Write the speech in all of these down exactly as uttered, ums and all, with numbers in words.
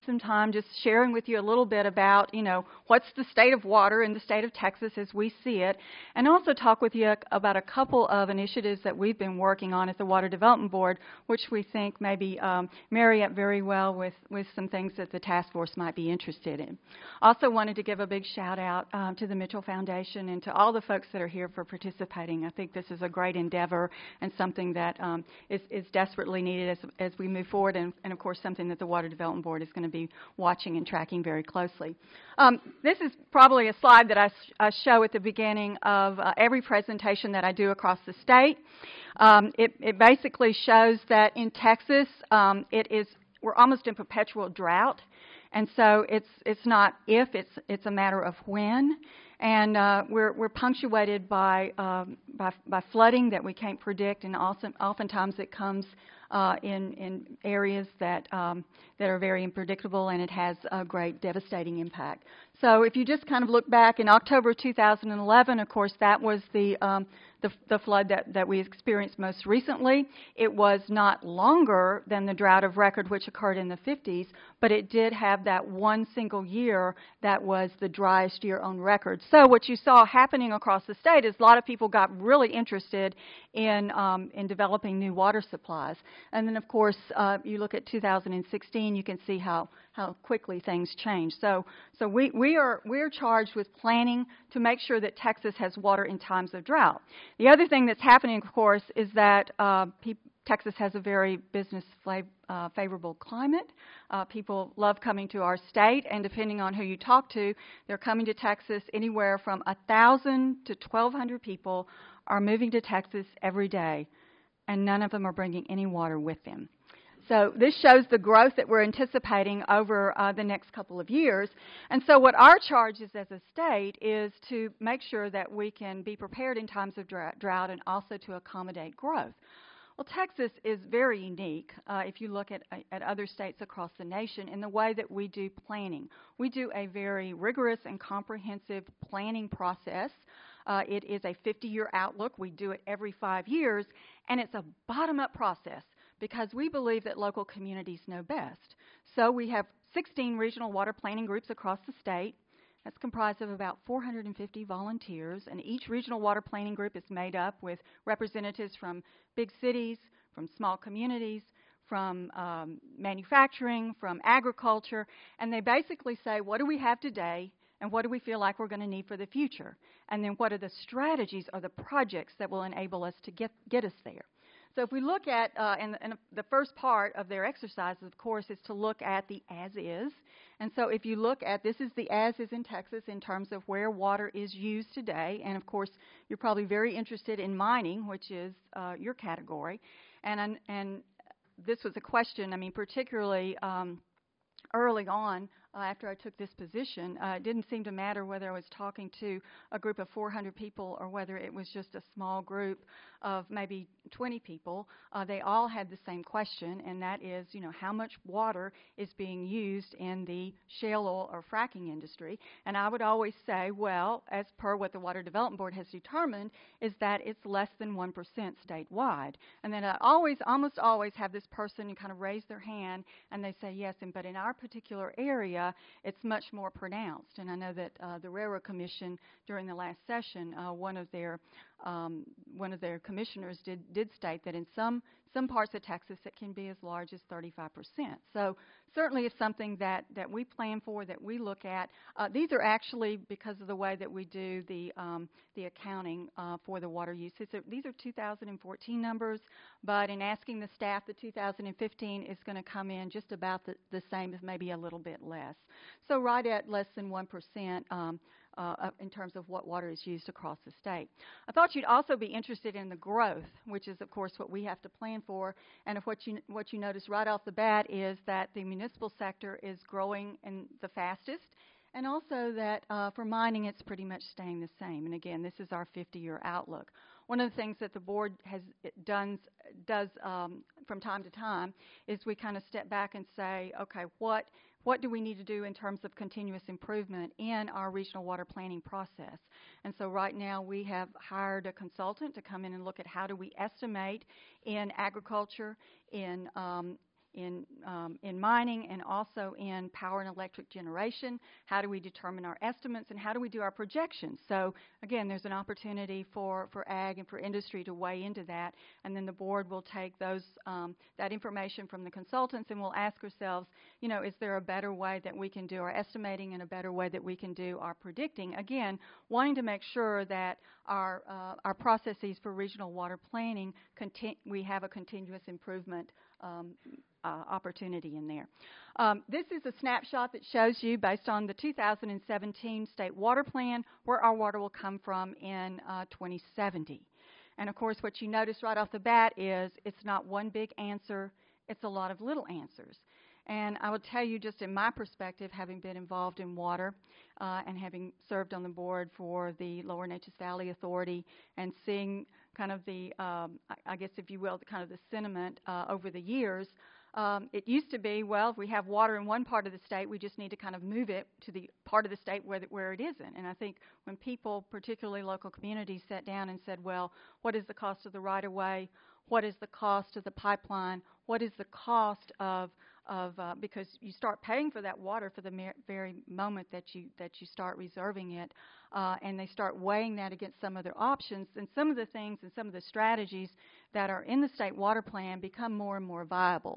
some time just sharing with you a little bit about, you know, what's the state of water in the state of Texas as we see it, and also talk with you about a couple of initiatives that we've been working on at the Water Development Board, which we think maybe um, marry up very well with, with some things that the task force might be interested in. Also wanted to give a big shout out um, to the Mitchell Foundation and to all the folks that are here for participating. I think this is a great endeavor and something that um, is, is desperately needed as, as we move forward, and, and of course something that the Water Development Board is going to be watching and tracking very closely. Um, this is probably a slide that I, sh I show at the beginning of uh, every presentation that I do across the state. Um, it, it basically shows that in Texas, um, it is we're almost in perpetual drought, and so it's it's not if, it's it's a matter of when. And uh, we're, we're punctuated by, um, by by flooding that we can't predict, and also oftentimes it comes uh, in in areas that um, that are very unpredictable, and it has a great devastating impact. So if you just kind of look back in October two thousand eleven, of course, that was the um, the, the flood that, that we experienced most recently. It was not longer than the drought of record which occurred in the fifties, but it did have that one single year that was the driest year on record. So what you saw happening across the state is a lot of people got really interested in, um, in developing new water supplies. And then, of course, uh, you look at two thousand sixteen, you can see how, how quickly things change. So, so we, we are, we're charged with planning to make sure that Texas has water in times of drought. The other thing that's happening, of course, is that uh, people Texas has a very business uh, favorable climate. Uh, people love coming to our state, and depending on who you talk to, they're coming to Texas. Anywhere from one thousand to twelve hundred people are moving to Texas every day, and none of them are bringing any water with them. So this shows the growth that we're anticipating over uh, the next couple of years. And so what our charge is as a state is to make sure that we can be prepared in times of drought and also to accommodate growth. Well, Texas is very unique uh, if you look at, at other states across the nation in the way that we do planning. We do a very rigorous and comprehensive planning process. Uh, it is a fifty-year outlook. We do it every five years, and it's a bottom-up process because we believe that local communities know best. So we have sixteen regional water planning groups across the state. That's comprised of about four hundred fifty volunteers, and each regional water planning group is made up with representatives from big cities, from small communities, from um, manufacturing, from agriculture, and they basically say, what do we have today, and what do we feel like we're going to need for the future? And then what are the strategies or the projects that will enable us to get, get us there? So if we look at, uh, and, and the first part of their exercises, of course, is to look at the as-is. And so if you look at, this is the as-is in Texas in terms of where water is used today. And, of course, you're probably very interested in mining, which is uh, your category. And, and this was a question, I mean, particularly um, early on, uh, after I took this position, uh, it didn't seem to matter whether I was talking to a group of four hundred people or whether it was just a small group of maybe twenty people. Uh, they all had the same question, and that is, you know, how much water is being used in the shale oil or fracking industry? And I would always say, well, as per what the Water Development Board has determined, is that it's less than one percent statewide. And then I always, almost always have this person kind of raise their hand, and they say, yes, and but in our particular area, it's much more pronounced. And I know that uh, the Railroad Commission, during the last session, uh, one of their um, one of their commissioners did did state that in some some parts of Texas it can be as large as thirty-five percent. So certainly it's something that that we plan for, that we look at. Uh, these are actually, because of the way that we do the um, the accounting uh, for the water usage, so these are two thousand fourteen numbers, but in asking the staff, the two thousand fifteen is going to come in just about the, the same, if maybe a little bit less. So right at less than one percent um, uh, in terms of what water is used across the state. I thought you'd also be interested in the growth, which is, of course, what we have to plan for. And if what you, what you notice right off the bat is that the municipal sector is growing in the fastest, and also that uh, for mining it's pretty much staying the same. And again, this is our fifty-year outlook. One of the things that the board has done, does um, from time to time is we kind of step back and say, okay, what what do we need to do in terms of continuous improvement in our regional water planning process? And so right now we have hired a consultant to come in and look at how do we estimate in agriculture, in um, in, um, in mining and also in power and electric generation. How do we determine our estimates and how do we do our projections? So again, there's an opportunity for, for ag and for industry to weigh into that, and then the board will take those, um, that information from the consultants and we'll ask ourselves, you know, is there a better way that we can do our estimating and a better way that we can do our predicting? Again, wanting to make sure that our, uh, our processes for regional water planning, conti we have a continuous improvement um, Uh, opportunity in there. Um, this is a snapshot that shows you, based on the two thousand seventeen State Water Plan, where our water will come from in uh, twenty seventy. And of course, what you notice right off the bat is it's not one big answer, it's a lot of little answers. And I will tell you, just in my perspective, having been involved in water uh, and having served on the board for the Lower Neches Valley Authority and seeing kind of the, um, I, I guess if you will, the kind of the sentiment uh, over the years, Um, it used to be, well, if we have water in one part of the state, we just need to kind of move it to the part of the state where, the, where it isn't. And I think when people, particularly local communities, sat down and said, well, what is the cost of the right-of-way? What is the cost of the pipeline? What is the cost of, of uh, because you start paying for that water for the mer very moment that you, that you start reserving it, uh, and they start weighing that against some other options, and some of the things and some of the strategies that are in the state water plan become more and more viable.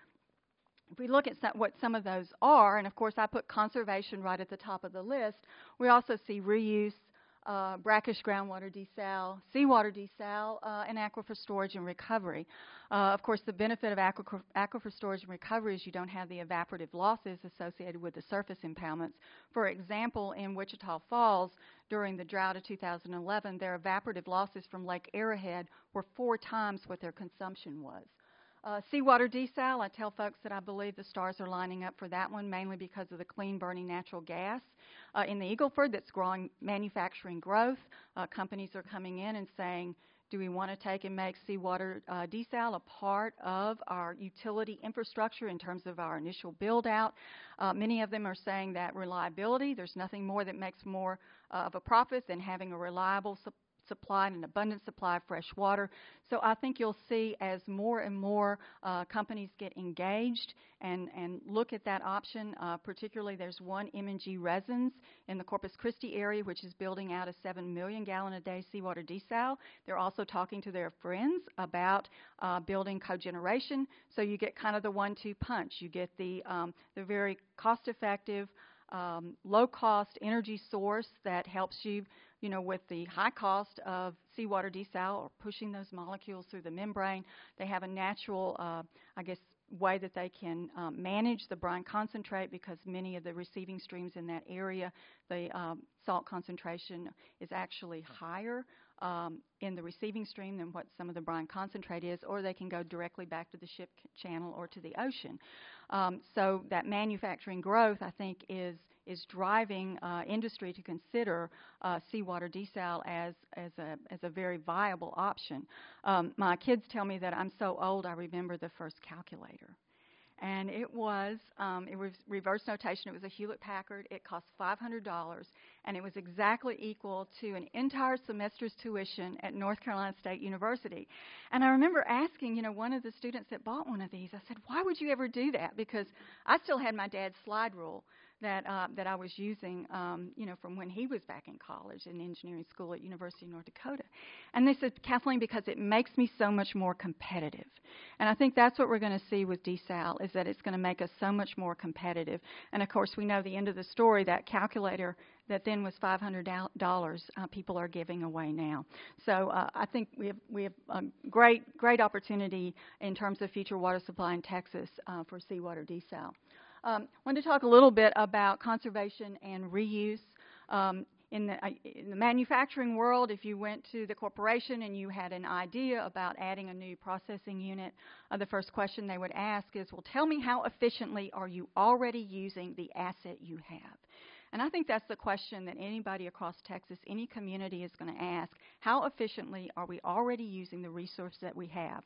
If we look at some, what some of those are, and of course I put conservation right at the top of the list, we also see reuse, uh, brackish groundwater desal, seawater desal, uh, and aquifer storage and recovery. Uh, of course, the benefit of aquifer, aquifer storage and recovery is you don't have the evaporative losses associated with the surface impoundments. For example, in Wichita Falls, during the drought of two thousand eleven, their evaporative losses from Lake Arrowhead were four times what their consumption was. Uh, seawater desal, I tell folks that I believe the stars are lining up for that one, mainly because of the clean burning natural gas. Uh, in the Eagle Ford, that's growing manufacturing growth, uh, companies are coming in and saying, do we want to take and make seawater uh, desal a part of our utility infrastructure in terms of our initial build out? Uh, many of them are saying that reliability, there's nothing more that makes more uh, of a profit than having a reliable supply supply and an abundant supply of fresh water. So I think you'll see as more and more uh, companies get engaged and, and look at that option. Uh, particularly, there's one, M and G Resins, in the Corpus Christi area, which is building out a seven million gallon a day seawater desal. They're also talking to their friends about uh, building cogeneration. So you get kind of the one two punch. You get the, um, the very cost-effective, um, low-cost energy source that helps you you know, with the high cost of seawater desal or pushing those molecules through the membrane. They have a natural, uh, I guess, way that they can um, manage the brine concentrate, because many of the receiving streams in that area, the um, salt concentration is actually higher um, in the receiving stream than what some of the brine concentrate is, or they can go directly back to the ship channel or to the ocean. Um, so that manufacturing growth, I think, is is driving uh, industry to consider uh, seawater desal as, as, a, as a very viable option. Um, my kids tell me that I'm so old I remember the first calculator. And it was, um, it was reverse notation. It was a Hewlett-Packard. It cost five hundred dollars, and it was exactly equal to an entire semester's tuition at North Carolina State University. And I remember asking, you know, one of the students that bought one of these, I said, why would you ever do that? Because I still had my dad's slide rule that uh, that I was using, um, you know, from when he was back in college in engineering school at University of North Dakota. And they said, Kathleen, because it makes me so much more competitive. And I think that's what we're going to see with desal, is that it's going to make us so much more competitive. And of course, we know the end of the story, that calculator that then was five hundred dollars, uh, people are giving away now. So uh, I think we have, we have a great, great opportunity in terms of future water supply in Texas uh, for seawater desal. Um, I want to talk a little bit about conservation and reuse. Um, in, the, uh, in the manufacturing world, if you went to the corporation and you had an idea about adding a new processing unit, uh, the first question they would ask is, well, tell me, how efficiently are you already using the asset you have? And I think that's the question that anybody across Texas, any community, is going to ask. How efficiently are we already using the resource that we have?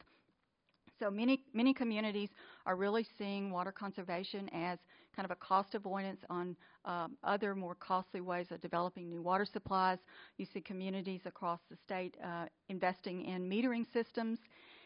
So many, many communities are really seeing water conservation as kind of a cost avoidance on um, other more costly ways of developing new water supplies. You see communities across the state uh, investing in metering systems.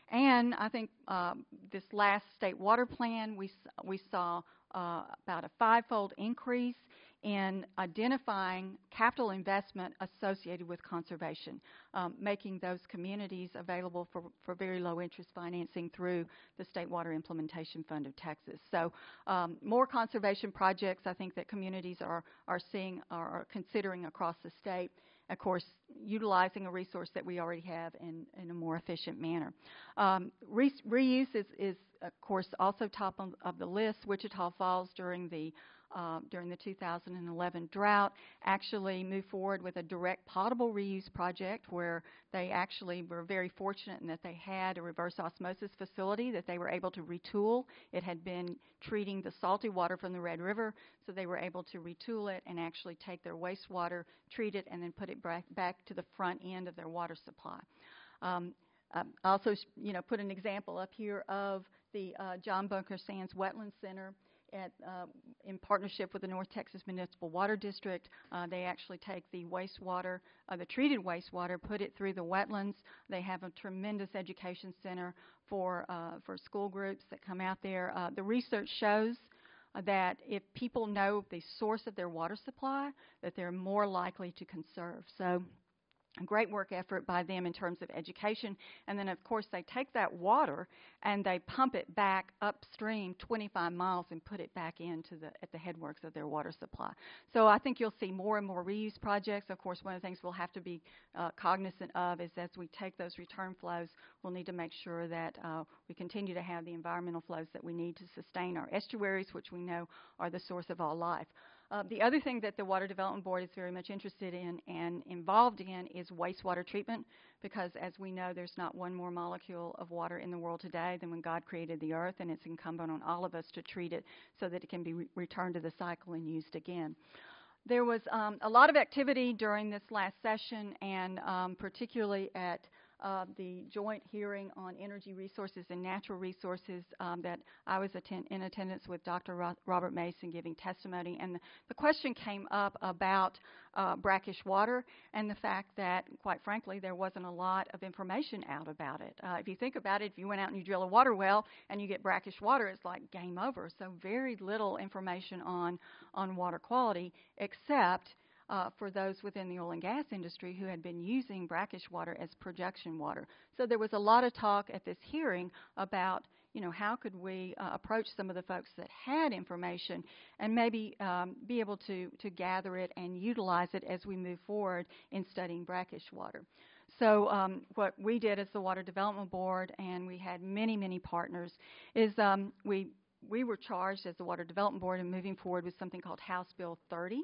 And I think um, this last state water plan, we, we saw uh, about a five-fold increase in identifying capital investment associated with conservation, um, making those communities available for, for very low interest financing through the State Water Implementation Fund of Texas. So um, more conservation projects I think that communities are, are seeing, are considering across the state. Of course, utilizing a resource that we already have in, in a more efficient manner. Um, re reuse is, is, of course, also top of, of the list. Wichita Falls during the Uh, during the two thousand eleven drought actually moved forward with a direct potable reuse project where they actually were very fortunate in that they had a reverse osmosis facility that they were able to retool. It had been treating the salty water from the Red River, so they were able to retool it and actually take their wastewater, treat it, and then put it back, back to the front end of their water supply. Um, Um, also, you know, put an example up here of the uh, John Bunker Sands Wetland Center at, uh, in partnership with the North Texas Municipal Water District. Uh, they actually take the wastewater, uh, the treated wastewater, put it through the wetlands. They have a tremendous education center for, uh, for school groups that come out there. Uh, the research shows uh, that if people know the source of their water supply, that they're more likely to conserve. So, a great work effort by them in terms of education. And then, of course, they take that water and they pump it back upstream twenty-five miles and put it back into the, at the headworks of their water supply. So I think you'll see more and more reuse projects. Of course, one of the things we'll have to be uh, cognizant of is as we take those return flows, we'll need to make sure that uh, we continue to have the environmental flows that we need to sustain our estuaries, which we know are the source of all life. Uh, the other thing that the Water Development Board is very much interested in and involved in is wastewater treatment, because as we know, there's not one more molecule of water in the world today than when God created the earth, and it's incumbent on all of us to treat it so that it can be re returned to the cycle and used again. There was um, a lot of activity during this last session, and um, particularly at uh, the joint hearing on energy resources and natural resources um, that I was atten in attendance with Doctor Ro Robert Mason giving testimony. And the, the question came up about uh, brackish water and the fact that, quite frankly, there wasn't a lot of information out about it. Uh, if you think about it, if you went out and you drill a water well and you get brackish water, it's like game over. So very little information on, on water quality, except Uh, for those within the oil and gas industry who had been using brackish water as projection water. So there was a lot of talk at this hearing about, you know, how could we uh, approach some of the folks that had information and maybe um, be able to, to gather it and utilize it as we move forward in studying brackish water. So um, what we did as the Water Development Board, and we had many, many partners, is um, we, we were charged as the Water Development Board in moving forward with something called House Bill thirty.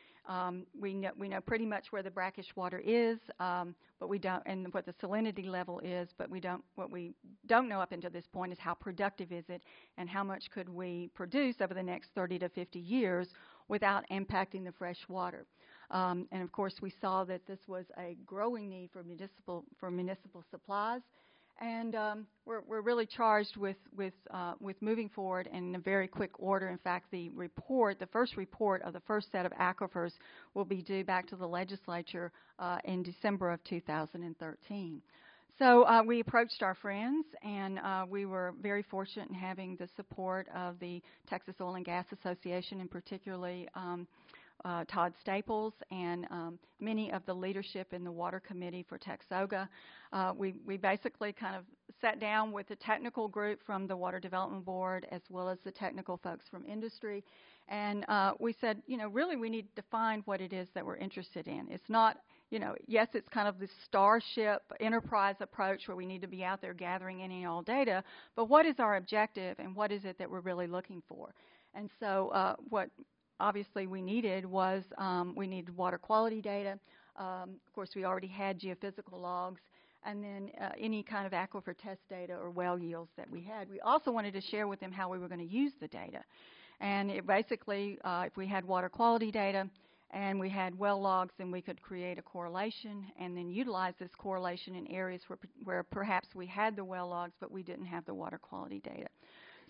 Um, we know we know pretty much where the brackish water is, um, but we don't, and what the salinity level is. But we don't. What we don't know up until this point is how productive is it, and how much could we produce over the next thirty to fifty years without impacting the fresh water. Um, and of course, we saw that this was a growing need for municipal for municipal supplies. And um, we're, we're really charged with with uh, with moving forward in a very quick order. In fact, the report, the first report of the first set of aquifers, will be due back to the legislature uh, in December of two thousand thirteen. So uh, we approached our friends, and uh, we were very fortunate in having the support of the Texas Oil and Gas Association, and particularly Um, Uh, Todd Staples and um, many of the leadership in the Water Committee for Texoga. Uh, we, we basically kind of sat down with the technical group from the Water Development Board as well as the technical folks from industry, and uh, we said, you know, really we need to define what it is that we're interested in. It's not, you know, yes, it's kind of this starship enterprise approach where we need to be out there gathering any and all data, but what is our objective and what is it that we're really looking for? And so uh, what obviously we needed was um, we needed water quality data. Um, of course, we already had geophysical logs, and then uh, any kind of aquifer test data or well yields that we had. We also wanted to share with them how we were going to use the data. And it basically, uh, if we had water quality data and we had well logs, then we could create a correlation and then utilize this correlation in areas where, where perhaps we had the well logs but we didn't have the water quality data.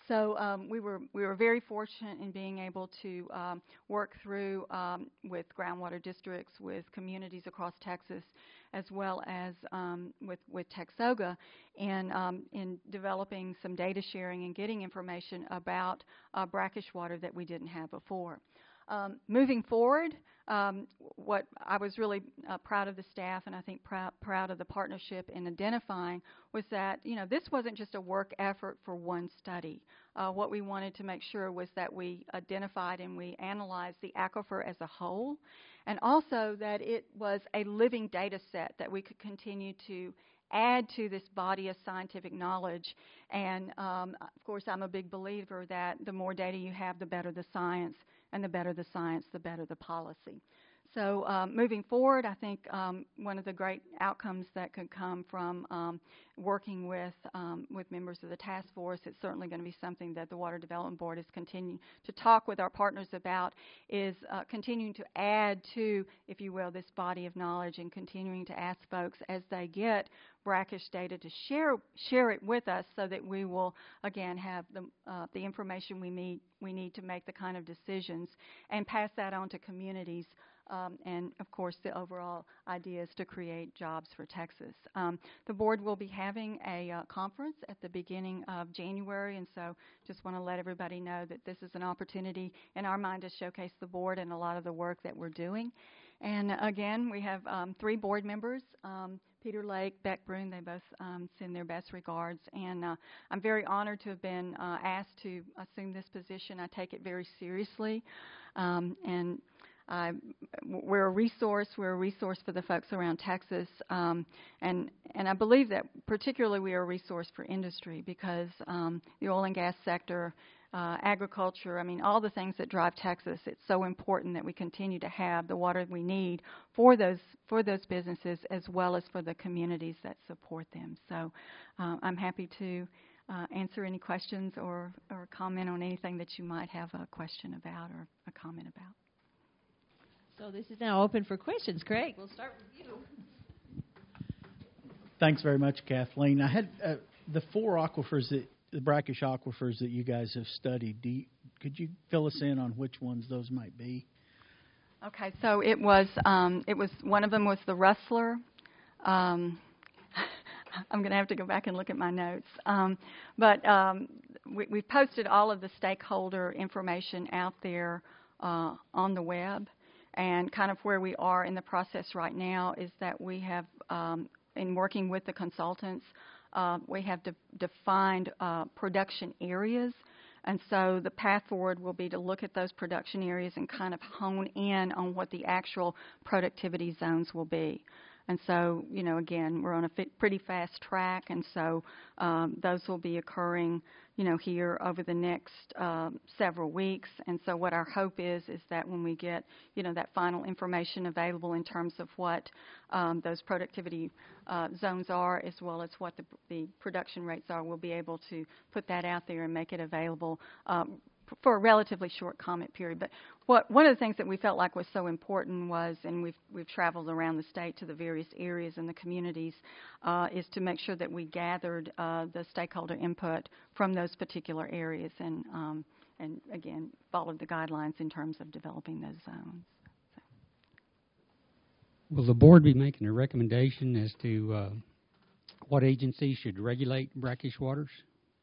So um, we were we were very fortunate in being able to um, work through um, with groundwater districts, with communities across Texas, as well as um, with with Texoga, in um, in developing some data sharing and getting information about uh, brackish water that we didn't have before. Um, moving forward, um, what I was really uh, proud of the staff, and I think prou proud of the partnership in identifying, was that, you know, this wasn't just a work effort for one study. Uh, what we wanted to make sure was that we identified and we analyzed the aquifer as a whole, and also that it was a living data set that we could continue to add to this body of scientific knowledge. And um, of course, I'm a big believer that the more data you have, the better the science, and the better the science, the better the policy. So um, moving forward, I think um, one of the great outcomes that could come from um, working with um, with members of the task force, it's certainly going to be something that the Water Development Board is continuing to talk with our partners about, is uh, continuing to add to, if you will, this body of knowledge, and continuing to ask folks as they get brackish data to share share it with us, so that we will again have the uh, the information we need we need to make the kind of decisions and pass that on to communities. Um, and, of course, the overall idea is to create jobs for Texas. Um, the board will be having a uh, conference at the beginning of January, and so just want to let everybody know that this is an opportunity in our mind to showcase the board and a lot of the work that we're doing. And, again, we have um, three board members, um, Peter Lake, Beck Brune. They both um, send their best regards. And uh, I'm very honored to have been uh, asked to assume this position. I take it very seriously. Um, and Uh, we're a resource. We're a resource for the folks around Texas, um, and and I believe that particularly we are a resource for industry, because um, the oil and gas sector, uh, agriculture, I mean, all the things that drive Texas. It's so important that we continue to have the water we need for those for those businesses, as well as for the communities that support them. So uh, I'm happy to uh, answer any questions or or comment on anything that you might have a question about or a comment about. So this is now open for questions. Craig, we'll start with you. Thanks very much, Kathleen. I had uh, the four aquifers, that, the brackish aquifers that you guys have studied. Do you, could you fill us in on which ones those might be? Okay, so it was um, it was one of them was the Rustler. Um, I'm going to have to go back and look at my notes. Um, but um, we, we've posted all of the stakeholder information out there uh, on the web. And kind of where we are in the process right now is that we have, um, in working with the consultants, uh, we have de defined uh, production areas. And so the path forward will be to look at those production areas and kind of hone in on what the actual productivity zones will be. And so, you know, again, we're on a fit, pretty fast track, and so um, those will be occurring, you know, here over the next uh, several weeks. And so what our hope is, is that when we get, you know, that final information available in terms of what um, those productivity uh, zones are, as well as what the, the production rates are, we'll be able to put that out there and make it available um, for a relatively short comment period. But what, one of the things that we felt like was so important was, and we've, we've traveled around the state to the various areas and the communities, uh, is to make sure that we gathered uh, the stakeholder input from those particular areas and, um, and again, followed the guidelines in terms of developing those zones. So. Will the board be making a recommendation as to uh, what agencies should regulate brackish waters?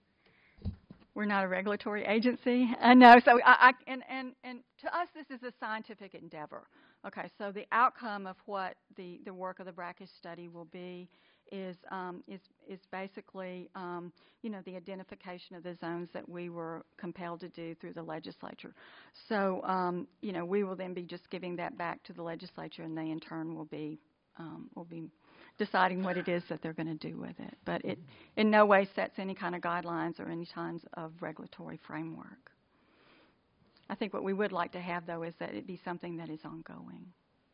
We're not a regulatory agency. Uh, no, so I, I, and, and, and to us, this is a scientific endeavor. Okay, so the outcome of what the, the work of the brackish study will be is, um, is, is basically, um, you know, the identification of the zones that we were compelled to do through the legislature. So, um, you know, we will then be just giving that back to the legislature, and they in turn will be, um, will be deciding what it is that they're going to do with it. But it in no way sets any kind of guidelines or any kinds of regulatory framework. I think what we would like to have, though, is that it be something that is ongoing.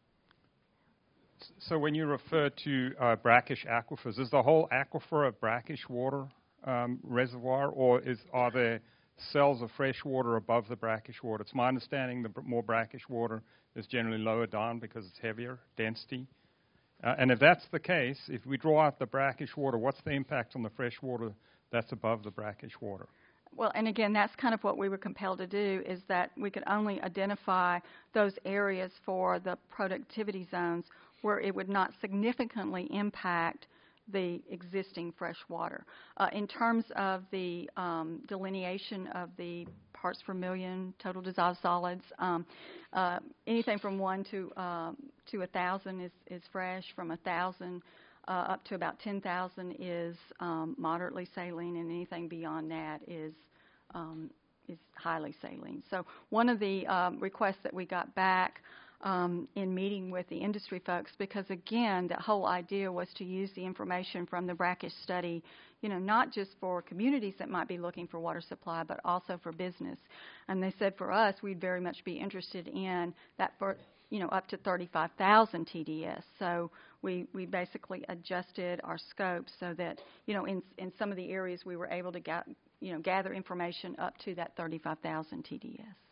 So when you refer to uh, brackish aquifers, is the whole aquifer a brackish water um, reservoir, or is, are there cells of fresh water above the brackish water? It's my understanding the more brackish water is generally lower down because it's heavier density. Uh, and if that's the case, if we draw out the brackish water, what's the impact on the fresh water that's above the brackish water? Well, and again, that's kind of what we were compelled to do, is that we could only identify those areas for the productivity zones where it would not significantly impact the existing fresh water. Uh, in terms of the um, delineation of the parts per million total dissolved solids, um, uh, anything from one to um, to a thousand is, is fresh. From a thousand uh, up to about ten thousand is um, moderately saline, and anything beyond that is um, is highly saline. So one of the um, requests that we got back Um, in meeting with the industry folks, because again, the whole idea was to use the information from the brackish study, you know, not just for communities that might be looking for water supply, but also for business. And they said for us, we'd very much be interested in that for, you know, up to thirty-five thousand T D S. So we, we basically adjusted our scope so that, you know, in, in some of the areas we were able to get, you know, gather information up to that thirty-five thousand T D S.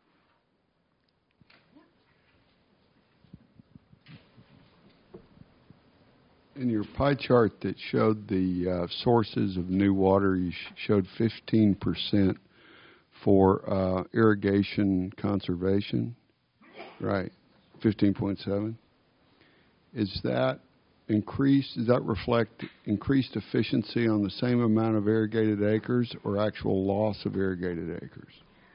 In your pie chart that showed the uh, sources of new water, you sh showed fifteen percent for uh, irrigation conservation, right, fifteen point seven. Is that increased, does that reflect increased efficiency on the same amount of irrigated acres or actual loss of irrigated acres?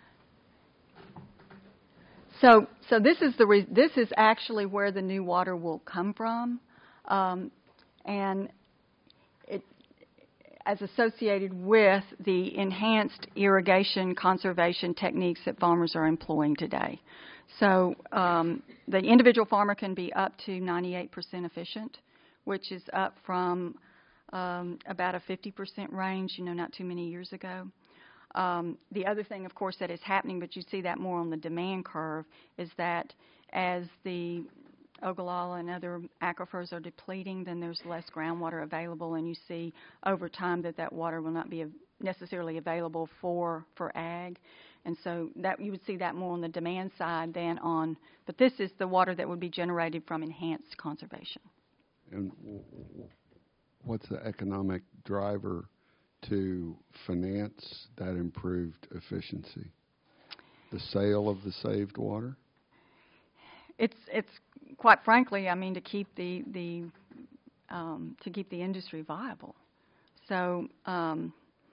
So, so this is the re this is actually where the new water will come from. Um, and it, as associated with the enhanced irrigation conservation techniques that farmers are employing today. So um, the individual farmer can be up to ninety-eight percent efficient, which is up from um, about a fifty percent range, you know, not too many years ago. Um, the other thing, of course, that is happening, but you see that more on the demand curve, is that as the Ogallala and other aquifers are depleting, then there's less groundwater available, and you see over time that that water will not be necessarily available for for ag, and so that you would see that more on the demand side than on. But this is the water that would be generated from enhanced conservation. And what's the economic driver to finance that improved efficiency? The sale of the saved water? It's it's quite frankly, I mean, to keep the the um, to keep the industry viable. So um,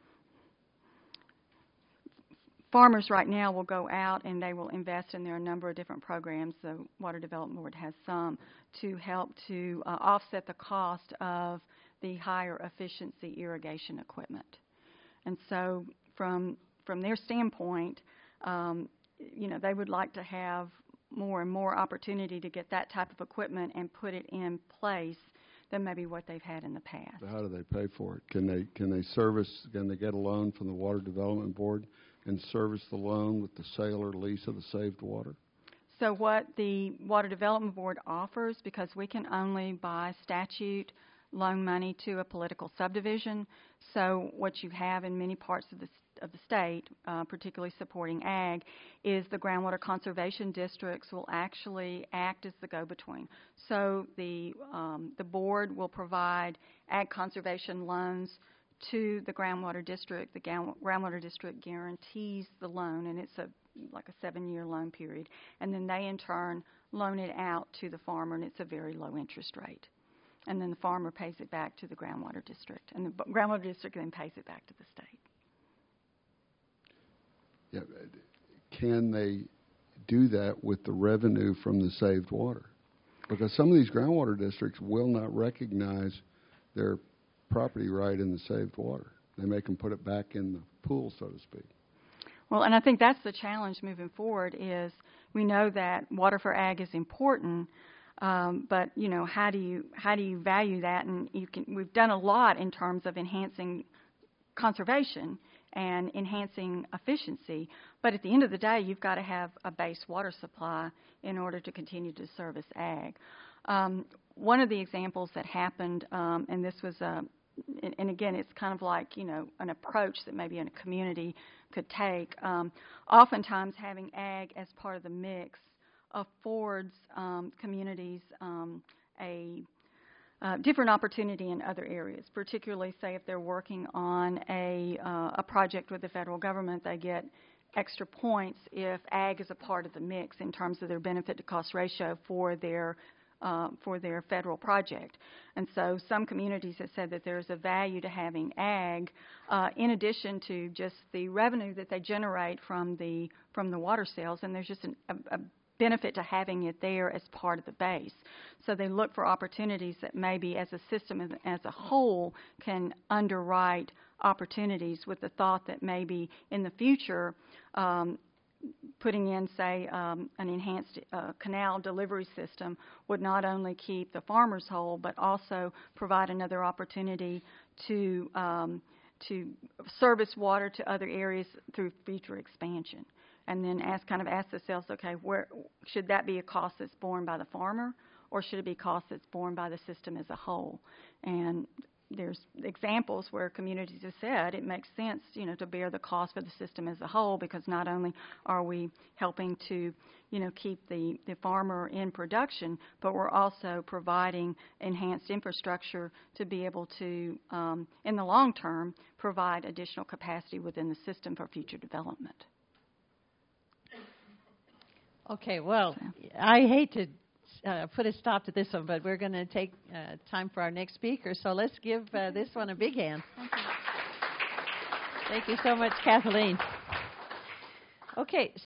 farmers right now will go out and they will invest in there are a number of different programs. The Water Development Board has some to help to uh, offset the cost of the higher efficiency irrigation equipment. And so from from their standpoint, um, you know, they would like to have more and more opportunity to get that type of equipment and put it in place than maybe what they've had in the past. So how do they pay for it? Can they can they service? Can they get a loan from the Water Development Board and service the loan with the sale or lease of the saved water? So what the Water Development Board offers, because we can only by statute loan money to a political subdivision, so what you have in many parts of the of the state, uh, particularly supporting ag, is the groundwater conservation districts will actually act as the go-between. So the um, the board will provide ag conservation loans to the groundwater district. The groundwater district guarantees the loan, and it's a like a seven-year loan period, and then they in turn loan it out to the farmer, and it's a very low interest rate. And then the farmer pays it back to the groundwater district, and the groundwater district then pays it back to the state. Yeah, can they do that with the revenue from the saved water? Because some of these groundwater districts will not recognize their property right in the saved water. They make them put it back in the pool, so to speak. Well, and I think that's the challenge moving forward is we know that water for ag is important, um, but, you know, how do you how do you value that? And you can, we've done a lot in terms of enhancing conservation and enhancing efficiency, but at the end of the day, you've got to have a base water supply in order to continue to service ag. Um, one of the examples that happened, um, and this was a, and, and again, it's kind of like, you know, an approach that maybe in a community could take. Um, oftentimes, having ag as part of the mix affords um, communities um, a uh, different opportunity in other areas, particularly, say, if they're working on a, uh, a project with the federal government, they get extra points if ag is a part of the mix in terms of their benefit to cost ratio for their uh, for their federal project. And so some communities have said that there's a value to having ag uh, in addition to just the revenue that they generate from the from the water sales, and there's just an, a, a benefit to having it there as part of the base. So they look for opportunities that maybe as a system as, as a whole can underwrite opportunities with the thought that maybe in the future um, putting in, say, um, an enhanced uh, canal delivery system would not only keep the farmers whole, but also provide another opportunity to um, to service water to other areas through future expansion. And then ask, kind of ask themselves, okay, where should that be a cost that's borne by the farmer, or should it be a cost that's borne by the system as a whole? And there's examples where communities have said it makes sense, you know, to bear the cost for the system as a whole, because not only are we helping to, you know, keep the, the farmer in production, but we're also providing enhanced infrastructure to be able to, um, in the long term, provide additional capacity within the system for future development. Okay, well, I hate to uh, put a stop to this one, but we're going to take uh, time for our next speaker. So let's give uh, this one a big hand. Thank you so much, Kathleen. Okay.